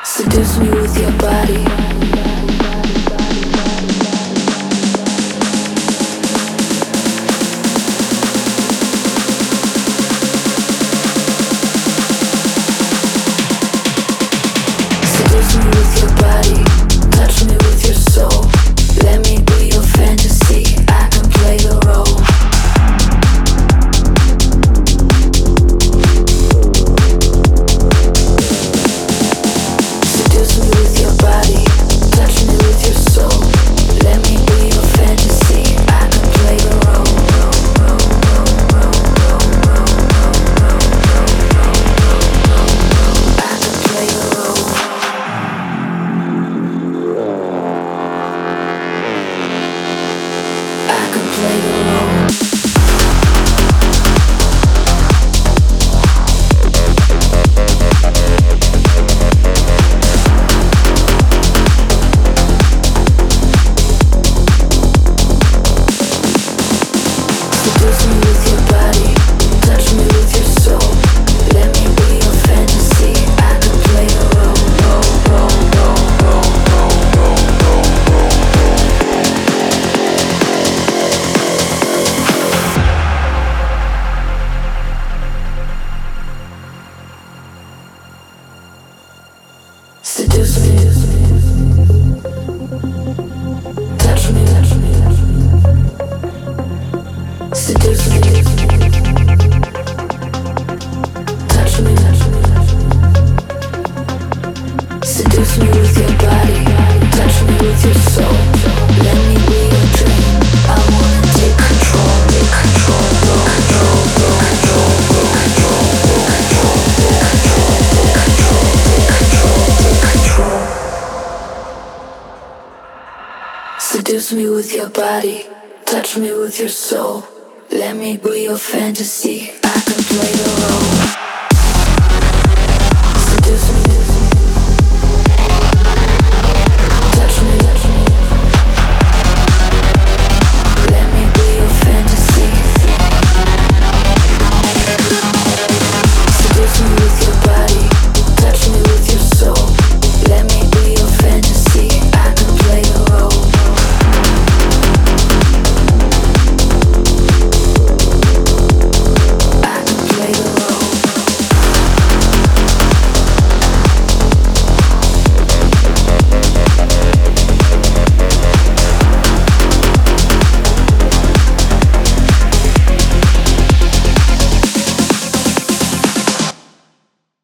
Seduce me with your body. Seduce me with your body. Touch me with your soul. Let me be your fantasy. I can play the role. Seduce me with your body. Touch me with your soul. Let me be your fantasy. I can play the role. I can play the role. I can play the role. Seduce me with your body, touch me with your soul. Let me be your fantasy. I can play the role. Seduce me, touch me, seduce me, touch me, seduce me with your body, touch me with your soul. Let me be your dream. I wanna take control, take control, control, control, control, control, control. Seduce me with your body, touch me with your soul. Let me be your fantasy. I can play the role.